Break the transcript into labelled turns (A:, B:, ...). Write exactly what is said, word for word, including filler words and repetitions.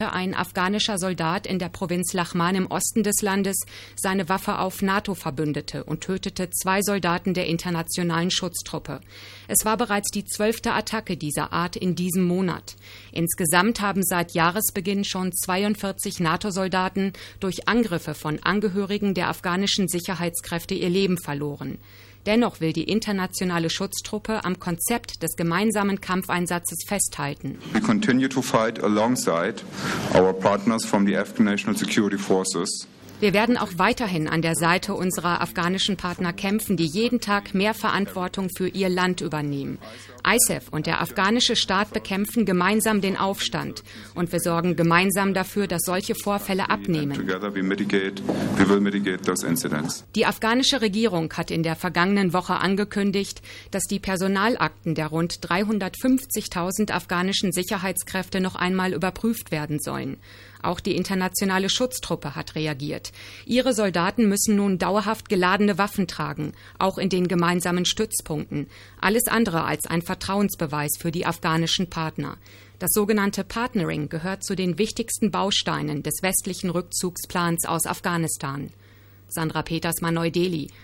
A: ein afghanischer Soldat in der Provinz Lachman im Osten des Landes seine Waffe auf NATO-Verbündete und tötete zwei Soldaten der internationalen Schutztruppe. Es war bereits die zwölfte Attacke dieser Art in diesem Monat. Insgesamt haben seit Jahresbeginn schon zweiundvierzig NATO-Soldaten durch Angriffe von Angehörigen der afghanischen Sicherheitskräfte ihr Leben verloren. Dennoch will die internationale Schutztruppe am Konzept des gemeinsamen Kampfeinsatzes festhalten.
B: We continue to fight alongside our partners from the Afghan National Security Forces.
A: Wir werden auch weiterhin an der Seite unserer afghanischen Partner kämpfen, die jeden Tag mehr Verantwortung für ihr Land übernehmen. I S A F und der afghanische Staat bekämpfen gemeinsam den Aufstand. Und wir sorgen gemeinsam dafür, dass solche Vorfälle abnehmen. Die afghanische Regierung hat in der vergangenen Woche angekündigt, dass die Personalakten der rund dreihundertfünfzigtausend afghanischen Sicherheitskräfte noch einmal überprüft werden sollen. Auch die internationale Schutztruppe hat reagiert. Ihre Soldaten müssen nun dauerhaft geladene Waffen tragen, auch in den gemeinsamen Stützpunkten. Alles andere als ein Vertrauensbeweis für die afghanischen Partner. Das sogenannte Partnering gehört zu den wichtigsten Bausteinen des westlichen Rückzugsplans aus Afghanistan. Sandra Petersmann, Neu-Delhi,